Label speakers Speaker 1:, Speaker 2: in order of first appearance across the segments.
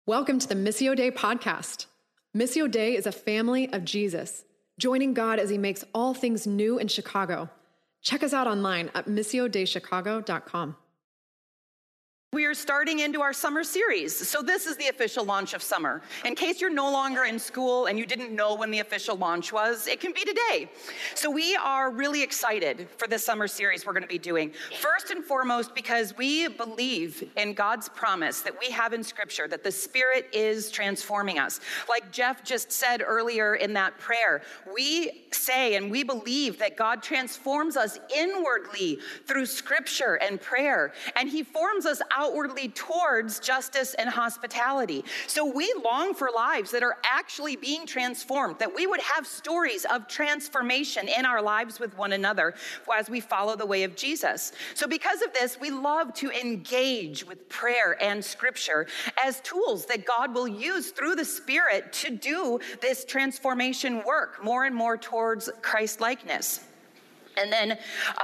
Speaker 1: Welcome to the Missio Dei podcast. Missio Dei is a family of Jesus, joining God as he makes all things new in Chicago. Check us out online at missiodeichicago.com.
Speaker 2: We are starting into our summer series. So this is the official launch of summer. In case you're no longer in school and you didn't know when the official launch was, it can be today. So we are really excited for this summer series we're going to be doing. First and foremost, because we believe in God's promise that we have in Scripture that the Spirit is transforming us. Like Jeff just said earlier in that prayer, we say and we believe that God transforms us inwardly through Scripture and prayer, and he forms us outwardly towards justice and hospitality. So we long for lives that are actually being transformed, that we would have stories of transformation in our lives with one another as we follow the way of Jesus. So because of this, we love to engage with prayer and Scripture as tools that God will use through the Spirit to do this transformation work more and more towards Christ-likeness. And then,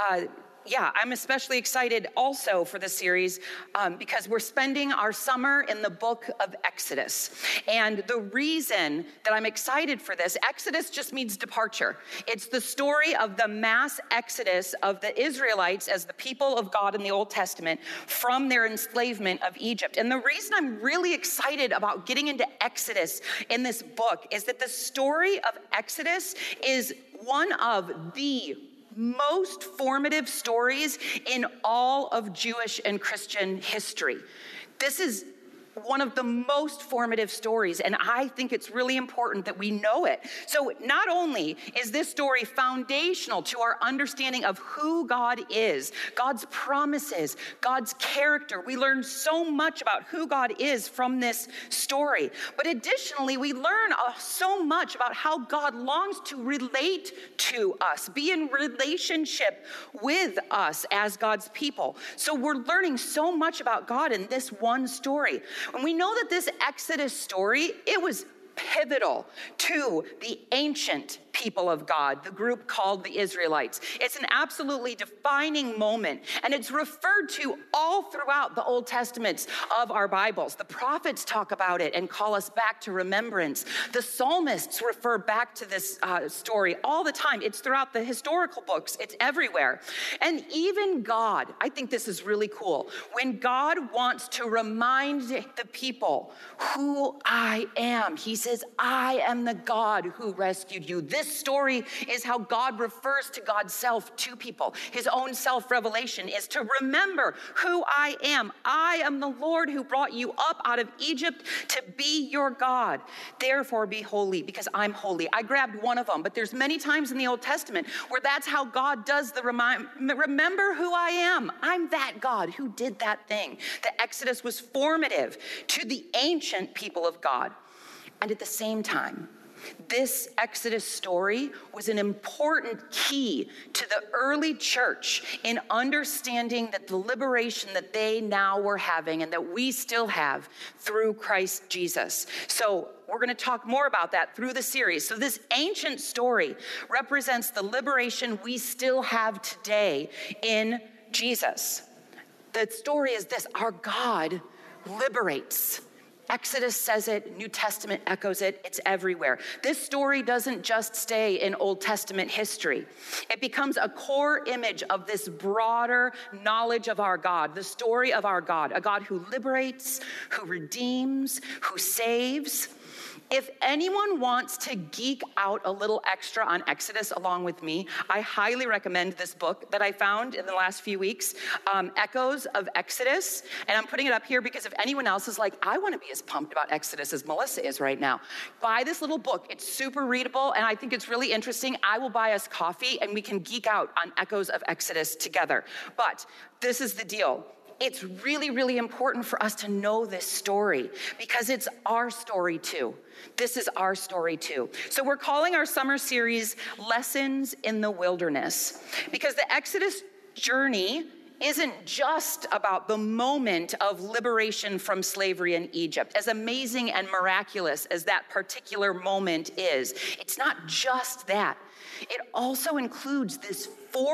Speaker 2: I'm especially excited also for this series because we're spending our summer in the book of Exodus. And the reason that I'm excited for this, Exodus just means departure. It's the story of the mass exodus of the Israelites as the people of God in the Old Testament from their enslavement of Egypt. And the reason I'm really excited about getting into Exodus in this book is that the story of Exodus is one of the most formative stories in all of Jewish and Christian history. This is one of the most formative stories, and I think it's really important that we know it. So not only is this story foundational to our understanding of who God is, God's promises, God's character, we learn so much about who God is from this story, but additionally, we learn so much about how God longs to relate to us, be in relationship with us as God's people. So we're learning so much about God in this one story. And we know that this Exodus story, it was pivotal to the ancient people of God, the group called the Israelites. It's an absolutely defining moment, and it's referred to all throughout the Old Testaments of our Bibles. The prophets talk about it and call us back to remembrance. The psalmists refer back to this story all the time. It's throughout the historical books. It's everywhere. And even God, I think this is really cool. When God wants to remind the people who I am, he says, I am the God who rescued you. This story is how God refers to God's self to people. His own self-revelation is to remember who I am. I am the Lord who brought you up out of Egypt to be your God. Therefore be holy because I'm holy. I grabbed one of them, but there's many times in the Old Testament where that's how God does the remember who I am. I'm that God who did that thing. The Exodus was formative to the ancient people of God. And at the same time, this Exodus story was an important key to the early church in understanding that the liberation that they now were having and that we still have through Christ Jesus. So we're going to talk more about that through the series. So this ancient story represents the liberation we still have today in Jesus. The story is this: our God liberates. Exodus says it, New Testament echoes it, it's everywhere. This story doesn't just stay in Old Testament history. It becomes a core image of this broader knowledge of our God, the story of our God, a God who liberates, who redeems, who saves. If anyone wants to geek out a little extra on Exodus along with me, I highly recommend this book that I found in the last few weeks, Echoes of Exodus. And I'm putting it up here because if anyone else is like, I want to be as pumped about Exodus as Melissa is right now, buy this little book. It's super readable, and I think it's really interesting. I will buy us coffee, and we can geek out on Echoes of Exodus together. But this is the deal. It's really, really important for us to know this story because it's our story too. This is our story too. So we're calling our summer series Lessons in the Wilderness because the Exodus journey isn't just about the moment of liberation from slavery in Egypt. As amazing and miraculous as that particular moment is, it's not just that. It also includes this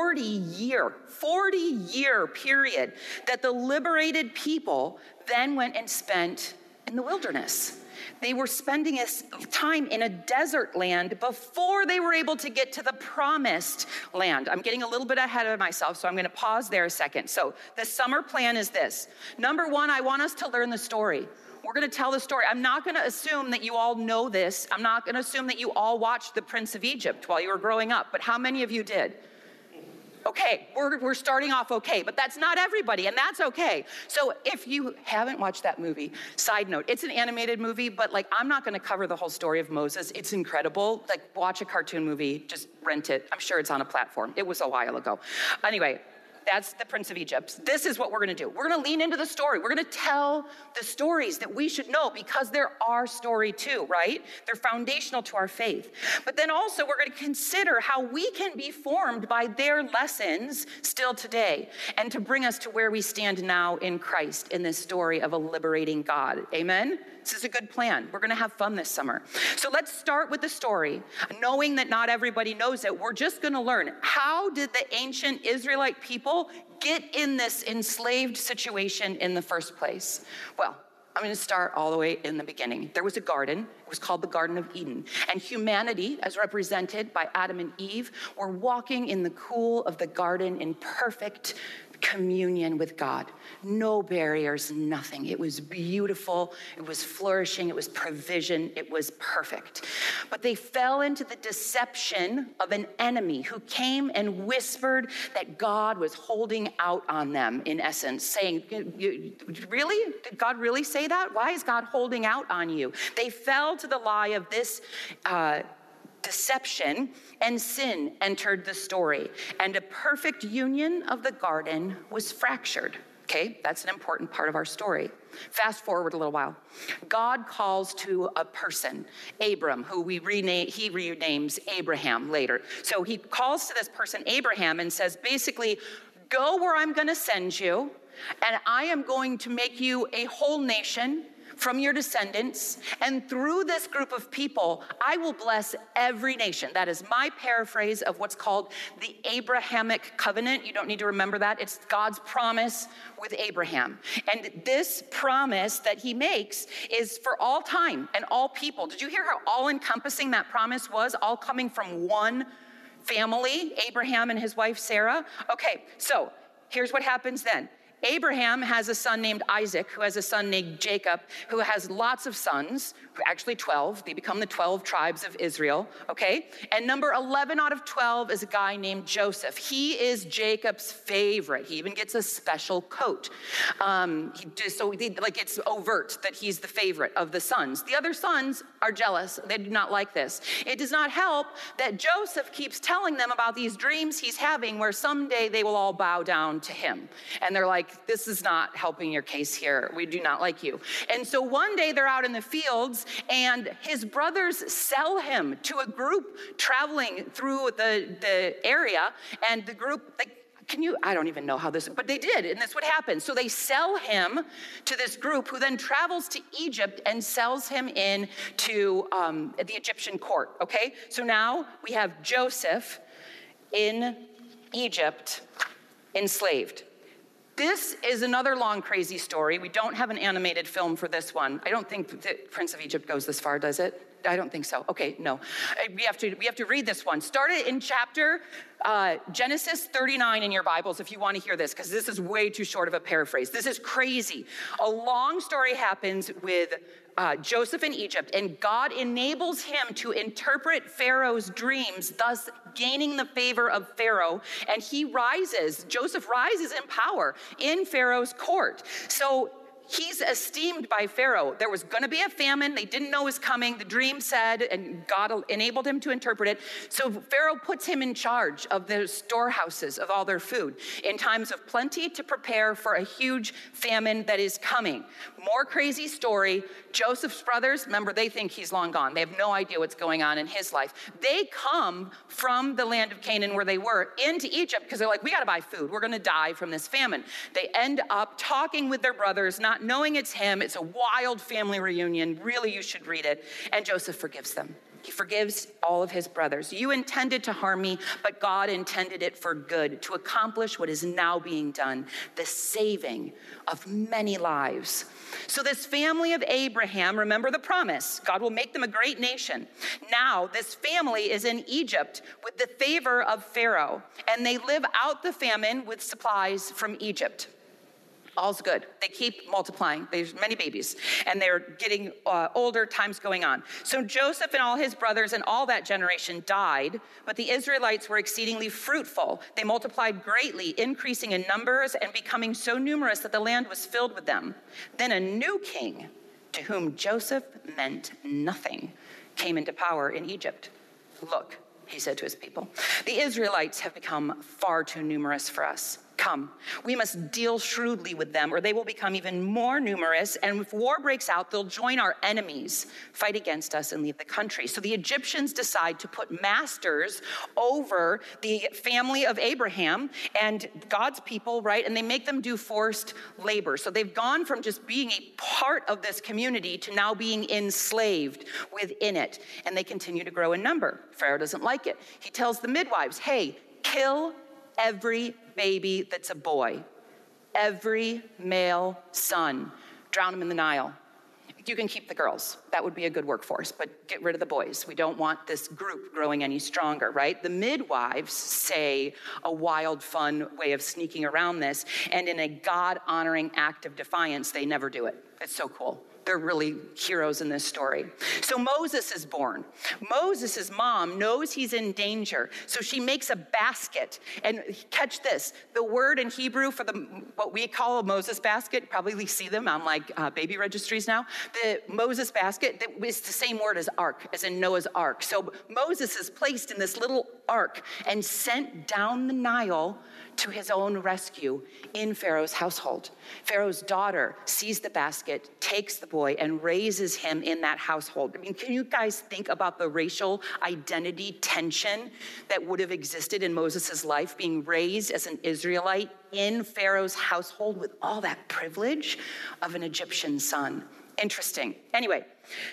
Speaker 2: 40-year period that the liberated people then went and spent in the wilderness. They were spending time in a desert land before they were able to get to the promised land. I'm getting a little bit ahead of myself, so I'm going to pause there a second. So the summer plan is this. Number one, I want us to learn the story. We're going to tell the story. I'm not going to assume that you all know this. I'm not going to assume that you all watched The Prince of Egypt while you were growing up, but how many of you did? Okay, we're starting off okay, but that's not everybody, and that's okay. So if you haven't watched that movie, side note, it's an animated movie, but like I'm not gonna cover the whole story of Moses. It's incredible. Like watch a cartoon movie, just rent it. I'm sure it's on a platform. It was a while ago. Anyway, that's the Prince of Egypt. This is what we're gonna do. We're gonna lean into the story. We're gonna tell the stories that we should know because they're our story too, right? They're foundational to our faith. But then also we're gonna consider how we can be formed by their lessons still today and to bring us to where we stand now in Christ in this story of a liberating God. Amen? This is a good plan. We're gonna have fun this summer. So let's start with the story. Knowing that not everybody knows it, we're just gonna learn, how did the ancient Israelite people get in this enslaved situation in the first place? Well, I'm gonna start all the way in the beginning. There was a garden. It was called the Garden of Eden. And humanity, as represented by Adam and Eve, were walking in the cool of the garden in perfect communion with God. No barriers, nothing. It was beautiful. It was flourishing. It was provision. It was perfect. But they fell into the deception of an enemy who came and whispered that God was holding out on them, in essence, saying, really? Did God really say that? Why is God holding out on you? They fell to the lie of this deception, and sin entered the story, and a perfect union of the garden was fractured. Okay, that's an important part of our story. Fast forward a little while. God calls to a person, Abram, who he renames Abraham later. So he calls to this person, Abraham, and says, basically, go where I'm going to send you, and I am going to make you a whole nation from your descendants, and through this group of people, I will bless every nation. That is my paraphrase of what's called the Abrahamic covenant. You don't need to remember that. It's God's promise with Abraham. And this promise that he makes is for all time and all people. Did you hear how all-encompassing that promise was? All coming from one family, Abraham and his wife Sarah. Okay, so here's what happens then. Abraham has a son named Isaac, who has a son named Jacob, who has lots of sons, actually 12. They become the 12 tribes of Israel, okay? And number 11 out of 12 is a guy named Joseph. He is Jacob's favorite. He even gets a special coat. It's overt that he's the favorite of the sons. The other sons are jealous. They do not like this. It does not help that Joseph keeps telling them about these dreams he's having where someday they will all bow down to him. And they're like, this is not helping your case here. We do not like you. And so one day they're out in the fields and his brothers sell him to a group traveling through the area. And the group, I don't even know how this, but they did. And that's what happened. So they sell him to this group who then travels to Egypt and sells him in to the Egyptian court. Okay. So now we have Joseph in Egypt enslaved. This is another long, crazy story. We don't have an animated film for this one. I don't think that Prince of Egypt goes this far, does it? I don't think so. Okay, no. We have to read this one. Start it in chapter Genesis 39 in your Bibles if you want to hear this, because this is way too short of a paraphrase. This is crazy. A long story happens with Joseph in Egypt, and God enables him to interpret Pharaoh's dreams, thus gaining the favor of Pharaoh, and Joseph rises in power in Pharaoh's court. So he's esteemed by Pharaoh. There was going to be a famine. They didn't know it was coming. The dream said, and God enabled him to interpret it. So Pharaoh puts him in charge of the storehouses of all their food in times of plenty to prepare for a huge famine that is coming. More crazy story. Joseph's brothers, remember, they think he's long gone. They have no idea what's going on in his life. They come from the land of Canaan where they were into Egypt because they're like, we got to buy food. We're going to die from this famine. They end up talking with their brothers, not not knowing it's him. It's a wild family reunion. Really, you should read it. And Joseph forgives them. He forgives all of his brothers. You intended to harm me, but God intended it for good, to accomplish what is now being done, the saving of many lives. So this family of Abraham, remember the promise, God will make them a great nation. Now this family is in Egypt with the favor of Pharaoh, and they live out the famine with supplies from Egypt. All's good. They keep multiplying. There's many babies, and they're getting older, time's going on. So Joseph and all his brothers and all that generation died, but the Israelites were exceedingly fruitful. They multiplied greatly, increasing in numbers and becoming so numerous that the land was filled with them. Then a new king, to whom Joseph meant nothing, came into power in Egypt. Look, he said to his people, the Israelites have become far too numerous for us. Come, we must deal shrewdly with them, or they will become even more numerous, and if war breaks out, they'll join our enemies, fight against us, and leave the country. So the Egyptians decide to put masters over the family of Abraham and God's people, right? And they make them do forced labor. So they've gone from just being a part of this community to now being enslaved within it, and they continue to grow in number. Pharaoh doesn't like it. He tells the midwives, hey, kill every baby that's a boy, every male son, drown them in the Nile. You can keep the girls. That would be a good workforce, but get rid of the boys. We don't want this group growing any stronger, right? The midwives say a wild, fun way of sneaking around this, and in a God-honoring act of defiance, they never do it. It's so cool. They're really heroes in this story. So Moses is born. Moses' mom knows he's in danger, so she makes a basket. And catch this, the word in Hebrew for what we call a Moses basket, probably see them on baby registries now. The Moses basket is the same word as ark, as in Noah's ark. So Moses is placed in this little ark and sent down the Nile to his own rescue in Pharaoh's household. Pharaoh's daughter sees the basket, takes the boy, and raises him in that household. I mean, can you guys think about the racial identity tension that would have existed in Moses' life, being raised as an Israelite in Pharaoh's household with all that privilege of an Egyptian son? Interesting. Anyway,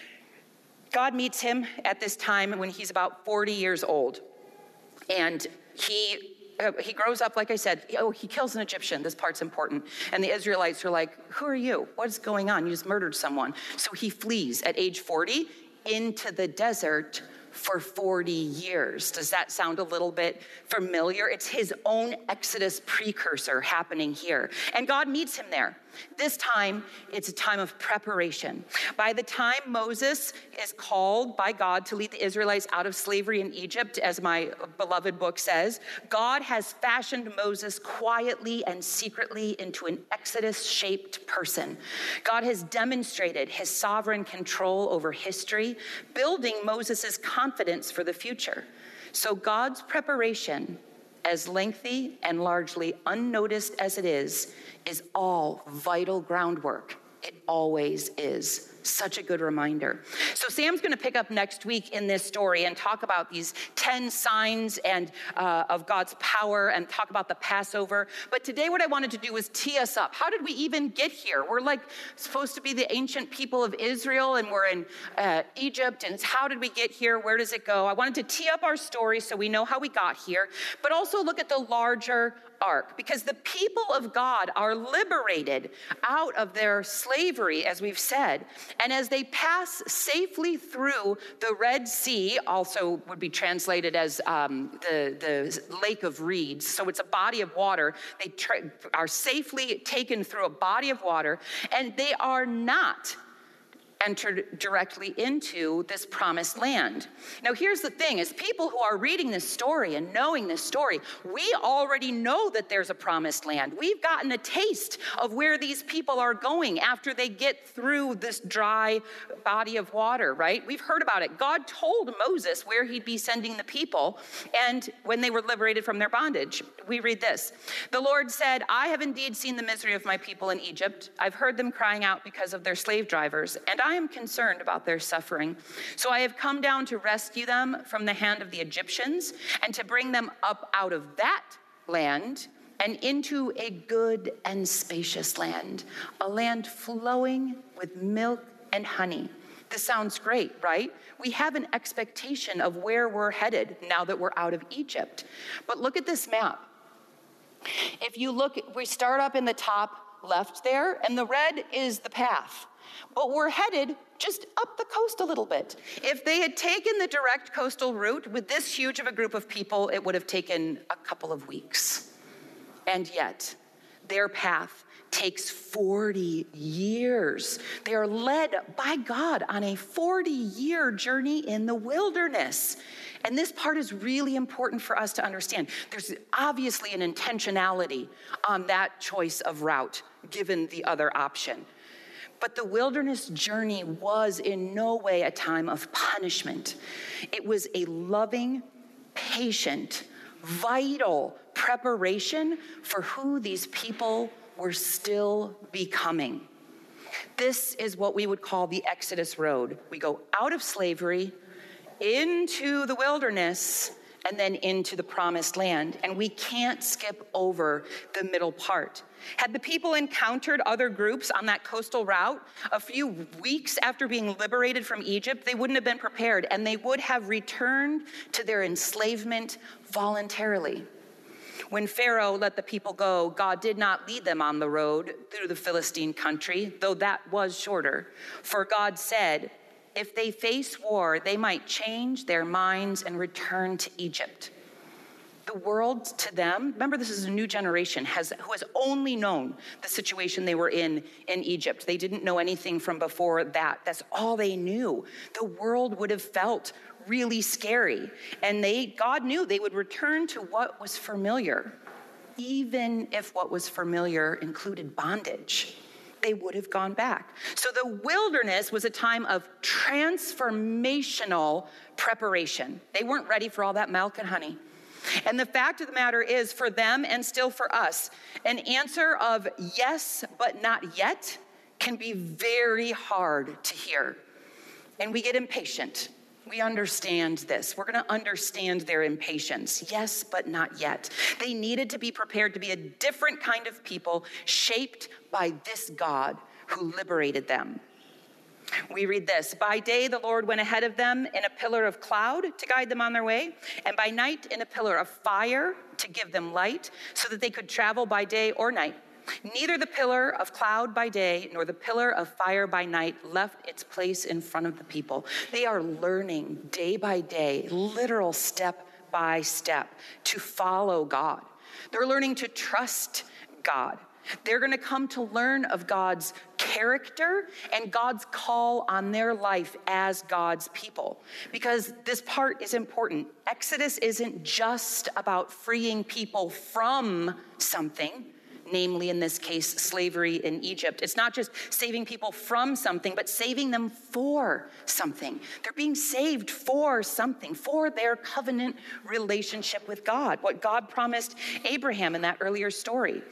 Speaker 2: God meets him at this time when he's about 40 years old, and he grows up, like I said, he kills an Egyptian. This part's important. And the Israelites are like, who are you? What's going on? You just murdered someone. So he flees at age 40 into the desert for 40 years. Does that sound a little bit familiar? It's his own Exodus precursor happening here. And God meets him there. This time, it's a time of preparation. By the time Moses is called by God to lead the Israelites out of slavery in Egypt, as my beloved book says, God has fashioned Moses quietly and secretly into an Exodus-shaped person. God has demonstrated his sovereign control over history, building Moses' confidence for the future. So God's preparation, as lengthy and largely unnoticed as it is all vital groundwork. It always is. Such a good reminder. So Sam's going to pick up next week in this story and talk about these 10 signs and of God's power and talk about the Passover. But today what I wanted to do was tee us up. How did we even get here? We're supposed to be the ancient people of Israel, and we're in Egypt. And it's how did we get here? Where does it go? I wanted to tee up our story so we know how we got here, but also look at the larger arc, because the people of God are liberated out of their slavery, as we've said. And as they pass safely through the Red Sea, also would be translated as the Lake of Reeds. So it's a body of water. They are safely taken through a body of water, and they are not entered directly into this promised land. Now, here's the thing, as people who are reading this story and knowing this story, we already know that there's a promised land. We've gotten a taste of where these people are going after they get through this dry body of water, right? We've heard about it. God told Moses where he'd be sending the people, and when they were liberated from their bondage. We read this. The Lord said, I have indeed seen the misery of my people in Egypt. I've heard them crying out because of their slave drivers, and I am concerned about their suffering. So I have come down to rescue them from the hand of the Egyptians and to bring them up out of that land and into a good and spacious land, a land flowing with milk and honey. This sounds great, right? We have an expectation of where we're headed now that we're out of Egypt. But look at this map. If you look, we start up in the top left there, and the red is the path. But we're headed just up the coast a little bit. If they had taken the direct coastal route with this huge of a group of people, it would have taken a couple of weeks. And yet, their path takes 40 years. They are led by God on a 40-year journey in the wilderness. And this part is really important for us to understand. There's obviously an intentionality on that choice of route, given the other option. But the wilderness journey was in no way a time of punishment. It was a loving, patient, vital preparation for who these people were still becoming. This is what we would call the Exodus road. We go out of slavery, into the wilderness, and then into the promised land. And we can't skip over the middle part. Had the people encountered other groups on that coastal route a few weeks after being liberated from Egypt, they wouldn't have been prepared, and they would have returned to their enslavement voluntarily. When Pharaoh let the people go, God did not lead them on the road through the Philistine country, though that was shorter. For God said, if they face war, they might change their minds and return to Egypt. The world to them, remember this is a new generation, who has only known the situation they were in Egypt. They didn't know anything from before that. That's all they knew. The world would have felt really scary. And God knew they would return to what was familiar, even if what was familiar included bondage. They would have gone back. So the wilderness was a time of transformational preparation. They weren't ready for all that milk and honey. And the fact of the matter is, for them and still for us, an answer of yes, but not yet can be very hard to hear. And we get impatient. We understand this. We're going to understand their impatience. Yes, but not yet. They needed to be prepared to be a different kind of people, shaped by this God who liberated them. We read this, by day the Lord went ahead of them in a pillar of cloud to guide them on their way, and by night in a pillar of fire to give them light, so that they could travel by day or night. Neither the pillar of cloud by day nor the pillar of fire by night left its place in front of the people. They are learning day by day, literal step by step, to follow God. They're learning to trust God. They're going to come to learn of God's character and God's call on their life as God's people. Because this part is important. Exodus isn't just about freeing people from something, namely in this case, slavery in Egypt. It's not just saving people from something, but saving them for something. They're being saved for something, for their covenant relationship with God, what God promised Abraham in that earlier story.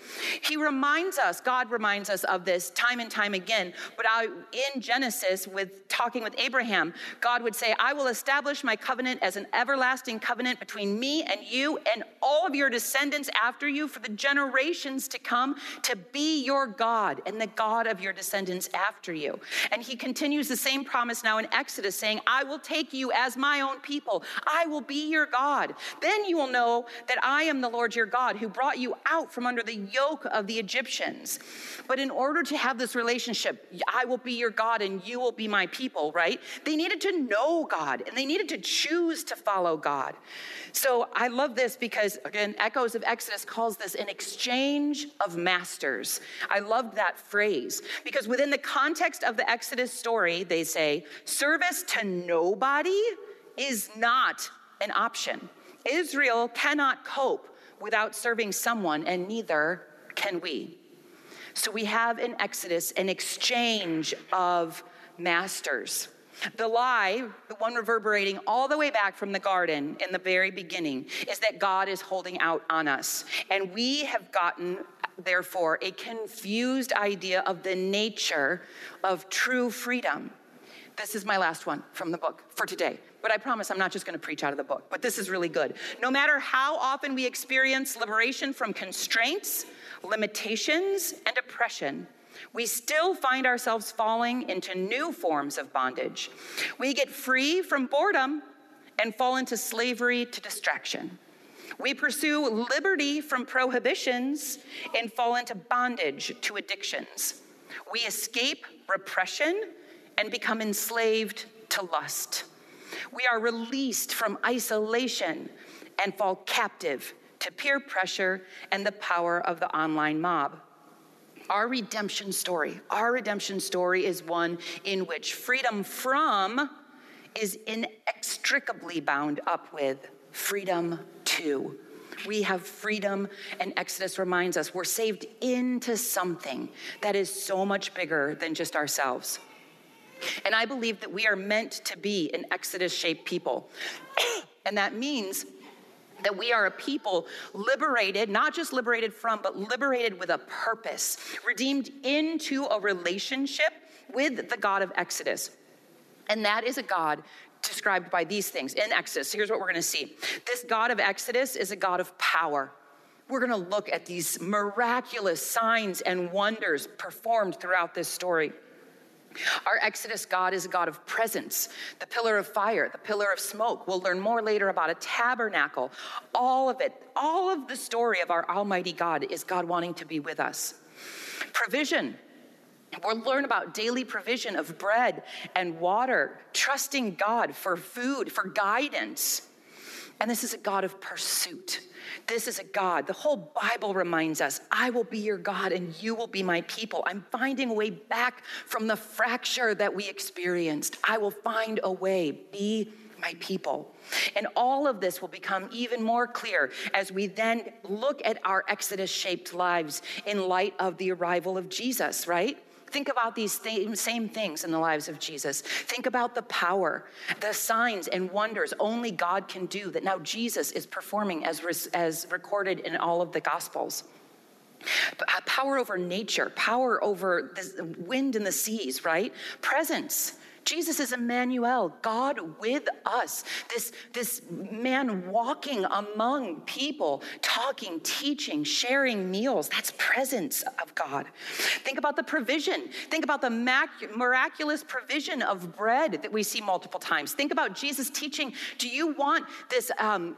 Speaker 2: God reminds us of this time and time again, but in Genesis, talking with Abraham, God would say, I will establish my covenant as an everlasting covenant between me and you and all of your descendants after you for the generations to come, to be your God and the God of your descendants after you. And he continues the same promise now in Exodus, saying, I will take you as my own people. I will be your God. Then you will know that I am the Lord your God who brought you out from under the yoke of the Egyptians. But in order to have this relationship, I will be your God and you will be my people, right? They needed to know God and they needed to choose to follow God. So I love this because, again, Echoes of Exodus calls this an exchange of masters. I loved that phrase because within the context of the Exodus story, they say, service to nobody is not an option. Israel cannot cope without serving someone, and neither can we. So we have in Exodus an exchange of masters. The lie, the one reverberating all the way back from the garden in the very beginning, is that God is holding out on us. And we have gotten, therefore, a confused idea of the nature of true freedom. This is my last one from the book for today. But I promise I'm not just going to preach out of the book, but this is really good. No matter how often we experience liberation from constraints, limitations, and oppression, we still find ourselves falling into new forms of bondage. We get free from boredom and fall into slavery to distraction. We pursue liberty from prohibitions and fall into bondage to addictions. We escape repression and become enslaved to lust. We are released from isolation and fall captive to peer pressure and the power of the online mob. Our redemption story is one in which freedom from is inextricably bound up with freedom to. We have freedom, and Exodus reminds us we're saved into something that is so much bigger than just ourselves. And I believe that we are meant to be an Exodus-shaped people. And that means that we are a people liberated, not just liberated from, but liberated with a purpose, redeemed into a relationship with the God of Exodus. And that is a God described by these things in Exodus. Here's what we're going to see. This God of Exodus is a God of power. We're going to look at these miraculous signs and wonders performed throughout this story. Our Exodus God is a God of presence, the pillar of fire, the pillar of smoke. We'll learn more later about a tabernacle. All of it, all of the story of our Almighty God is God wanting to be with us. Provision. We'll learn about daily provision of bread and water, trusting God for food, for guidance. And this is a God of pursuit. This is a God, the whole Bible reminds us, I will be your God and you will be my people. I'm finding a way back from the fracture that we experienced. I will find a way, be my people. And all of this will become even more clear as we then look at our Exodus-shaped lives in light of the arrival of Jesus, right? Think about these same things in the lives of Jesus. Think about the power, the signs and wonders only God can do that now Jesus is performing as recorded in all of the Gospels. Power over nature, power over the wind and the seas, right? Presence. Jesus is Emmanuel, God with us. This man walking among people, talking, teaching, sharing meals. That's presence of God. Think about the provision. Think about the miraculous provision of bread that we see multiple times. Think about Jesus teaching, do you want this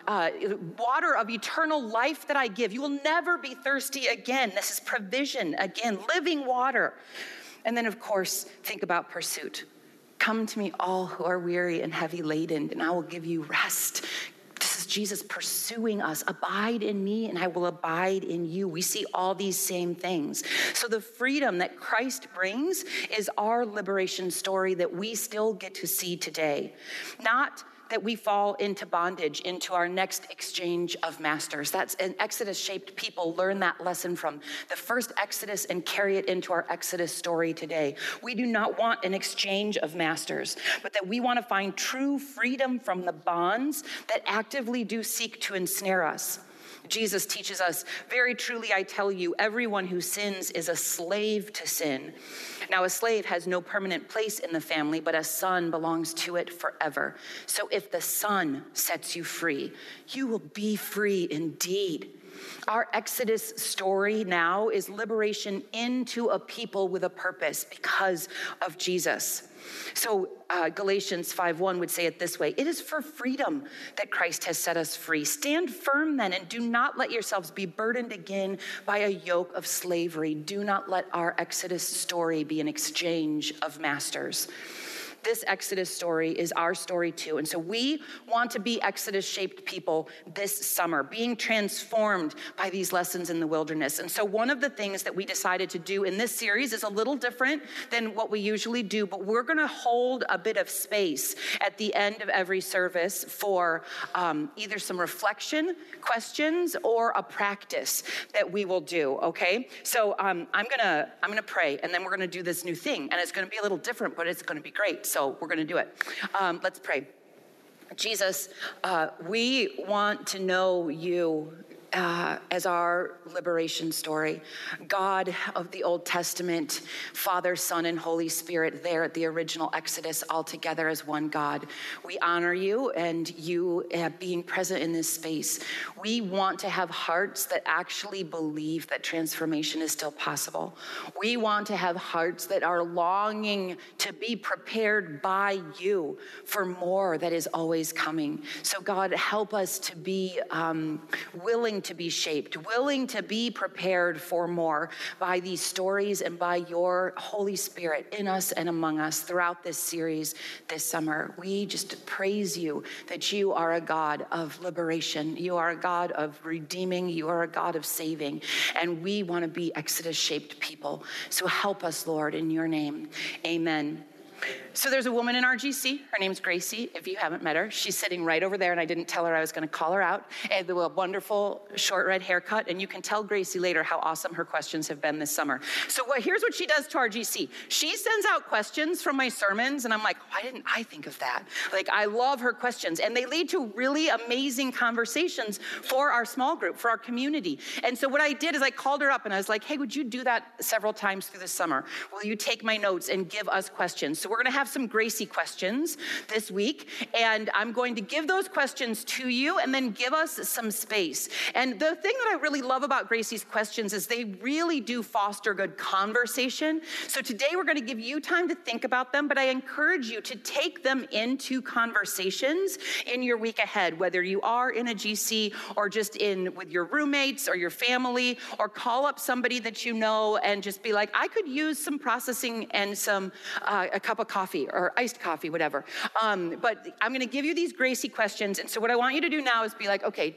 Speaker 2: water of eternal life that I give? You will never be thirsty again. This is provision again, living water. And then, of course, think about pursuit. Come to me, all who are weary and heavy laden, and I will give you rest. This is Jesus pursuing us. Abide in me, and I will abide in you. We see all these same things. So the freedom that Christ brings is our liberation story that we still get to see today. Not that we fall into bondage, into our next exchange of masters. That's an Exodus-shaped people. Learn that lesson from the first Exodus and carry it into our Exodus story today. We do not want an exchange of masters, but that we want to find true freedom from the bonds that actively do seek to ensnare us. Jesus teaches us, very truly I tell you, everyone who sins is a slave to sin. Now a slave has no permanent place in the family, but a son belongs to it forever. So if the Son sets you free, you will be free indeed. Our Exodus story now is liberation into a people with a purpose because of Jesus. So Galatians 5:1 would say it this way: it is for freedom that Christ has set us free. Stand firm then, and do not let yourselves be burdened again by a yoke of slavery. Do not let our Exodus story be an exchange of masters. This Exodus story is our story too. And so we want to be Exodus-shaped people this summer, being transformed by these lessons in the wilderness. And so one of the things that we decided to do in this series is a little different than what we usually do, but we're going to hold a bit of space at the end of every service for either some reflection, questions, or a practice that we will do, okay? So I'm gonna pray, and then we're gonna do this new thing, and it's gonna be a little different, but it's gonna be great. So we're going to do it. Let's pray. Jesus, we want to know you as our liberation story. God of the Old Testament, Father, Son, and Holy Spirit there at the original Exodus, all together as one God. We honor you and you being present in this space. We want to have hearts that actually believe that transformation is still possible. We want to have hearts that are longing to be prepared by you for more that is always coming. So God, help us to be willing to be shaped, willing to be prepared for more by these stories and by your Holy Spirit in us and among us throughout this series this summer. We just praise you that you are a God of liberation. You are a God of redeeming. You are a God of saving. And we want to be Exodus-shaped people. So help us, Lord, in your name. Amen. So there's a woman in our GC. Her name's Gracie, if you haven't met her. She's sitting right over there, and I didn't tell her I was going to call her out. And a wonderful short red haircut, and you can tell Gracie later how awesome her questions have been this summer. So here's what she does to our GC. She sends out questions from my sermons, and I'm like, why didn't I think of that? Like, I love her questions, and they lead to really amazing conversations for our small group, for our community. And so what I did is I called her up, and I was like, hey, would you do that several times through the summer? Will you take my notes and give us questions? So we're going to have some Gracie questions this week, and I'm going to give those questions to you and then give us some space. And the thing that I really love about Gracie's questions is they really do foster good conversation. So today we're going to give you time to think about them, but I encourage you to take them into conversations in your week ahead, whether you are in a GC or just in with your roommates or your family, or call up somebody that you know and just be like, I could use some processing and some a cup of coffee or iced coffee, whatever. But I'm going to give you these Gracie questions. And so what I want you to do now is be like, okay,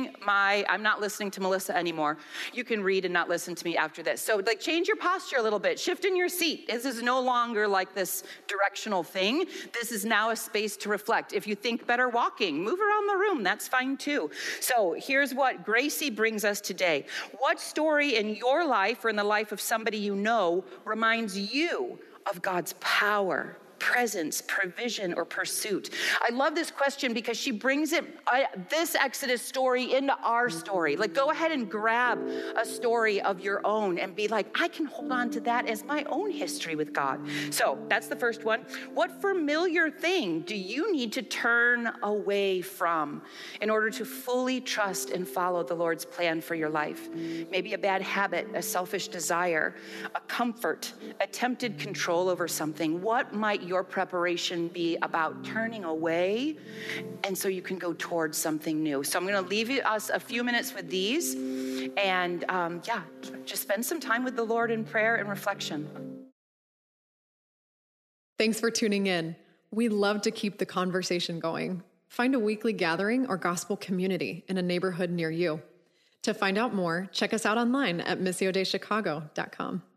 Speaker 2: I'm not listening to Melissa anymore. You can read and not listen to me after this. So like change your posture a little bit, shift in your seat. This is no longer like this directional thing. This is now a space to reflect. If you think better walking, move around the room. That's fine too. So here's what Gracie brings us today. What story in your life or in the life of somebody you know reminds you of God's power, presence, provision, or pursuit? I love this question because she brings this Exodus story into our story. Like, go ahead and grab a story of your own and be like, I can hold on to that as my own history with God. So that's the first one. What familiar thing do you need to turn away from in order to fully trust and follow the Lord's plan for your life? Maybe a bad habit, a selfish desire, a comfort, attempted control over something. What might your preparation be about turning away, and so you can go towards something new? So I'm going to leave us a few minutes with these, and just spend some time with the Lord in prayer and reflection.
Speaker 1: Thanks for tuning in. We love to keep the conversation going. Find a weekly gathering or gospel community in a neighborhood near you. To find out more, check us out online at missiodaychicago.com.